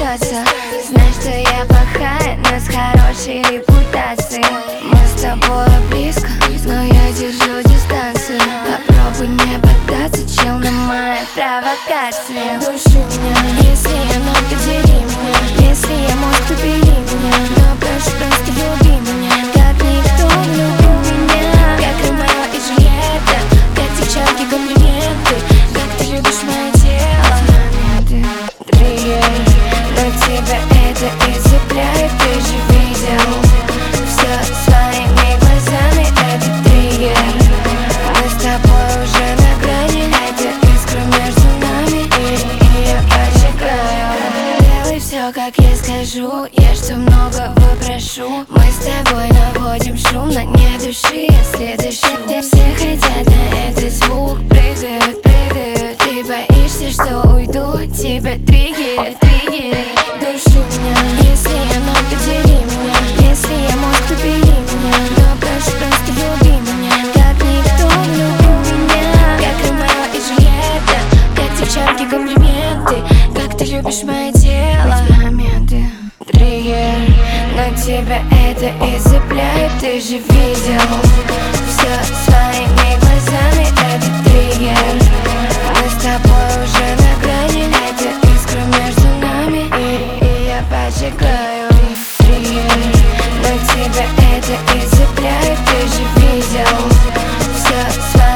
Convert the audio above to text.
остаться. Знаешь, что я плохая, но с хорошей репутацией. Мы с тобой близко, но я держу дистанцию. Попробуй не поддаться, чел, на мои провокации. Души меня, если я мог, подели меня. Если я мог, то бери меня. Но прошу, просто люби меня, как никто любил меня. Как Ромео и Джульетта, как девчонки комплименты. Как ты любишь мое тело. Моменты, триггер, но тебя это и цепляет. Ты же видел все своими глазами, это триггер. Мы с тобой уже на грани, это искра между нами, и я поджигаю. Делай все, как я скажу, я что много выпрошу. Мы с тобой наводим шум, но не души, если дышу. Все хотят на этот звук, прыгают, прыгают. Ты боишься, что уйду, тебя триггерит, триггерит. Души меня, если я мог, подели меня. Если я мог, то бери меня. Но прошу, просто люби меня, как никто любил меня. Как Ромео и Джульетта, как девчонки комплименты. Как ты любишь мое тело. Моменты, триггер, но тебя это и цепляет. Ты же видел все своими глазами, это триггер. Мы с тобой уже на грани, это искра между нами, и я поджигаю. Триггер, но тебя это и цепляет. Ты же видел все своими